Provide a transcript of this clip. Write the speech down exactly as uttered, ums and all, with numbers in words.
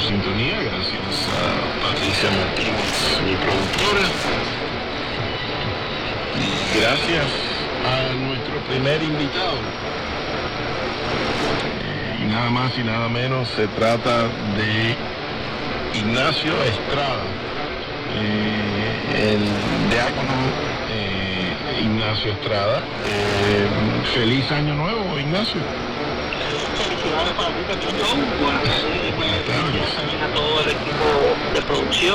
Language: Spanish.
sintonía, gracias a Patricia Martínez, mi productora. Y gracias a nuestro primer invitado. Eh, y nada más y nada menos se trata de Ignacio Estrada, eh, el diácono eh, Ignacio Estrada. Eh, feliz año nuevo, Ignacio. Felicidades para ti, Pepito. Buenas tardes y buenas tardes también a todo el equipo de producción.